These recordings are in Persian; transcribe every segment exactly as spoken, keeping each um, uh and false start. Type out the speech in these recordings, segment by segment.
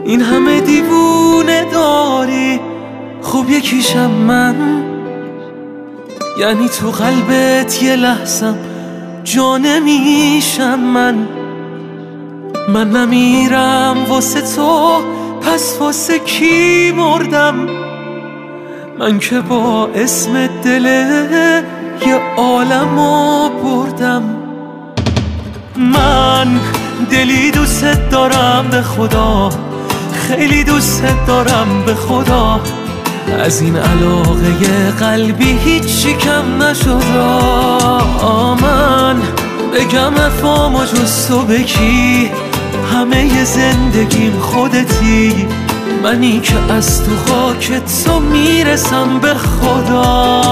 این همه دیوونه داری، خب یکیشم من. یعنی تو قلبت یه لحظم جا نمیشم من. من نمیرم واسه تو، پس واسه کی مردم؟ من که با اسم دل یه عالمو بردم. من دلی دوست دارم به خدا، خیلی دوست دارم به خدا. از این علاقه قلبی هیچی کم نشد. من بگم افام و جز تو به کی؟ همه زندگیم خودتی، منی که از تو خاک تو میرسم به خدا.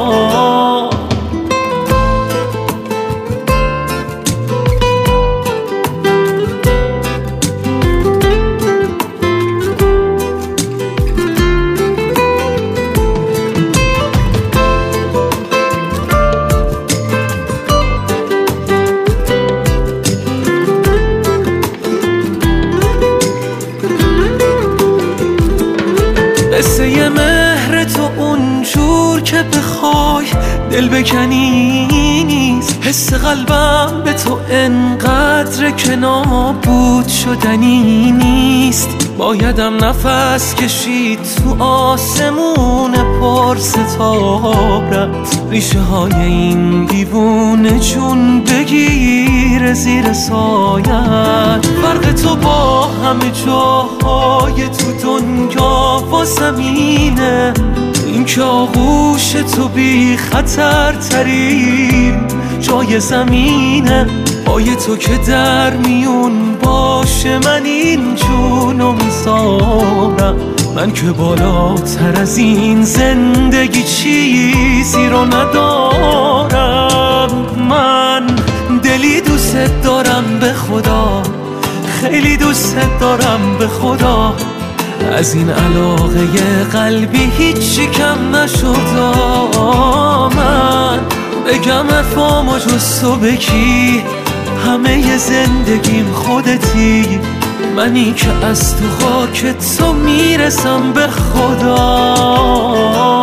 قصه ی مهر تو اونجور که بخوای دل بکنی نیست. حس قلبم به تو انقدر که نابود شدنی نیست. بایدم نفس کشید تو آسمون پر ستارت، ریشه های این دیوونه جون بگیر زیر سایت. فرق تو با همه جاهای تو دنیا و زمینه، این که آغوش تو بی خطر ترین جای زمینه. پای تو که در میون باشه من این جونو میذارم. من که بالاتر از این زندگی چیزی رو ندارم. من دلی دوست دارم به خدا، خیلی دوست دارم به خدا. از این علاقه قلبی هیچی کم نشد. من بگم افام و جز تو به کی؟ همه زندگیم خودتی، منی که از تو خاک تو میرسم به خدا.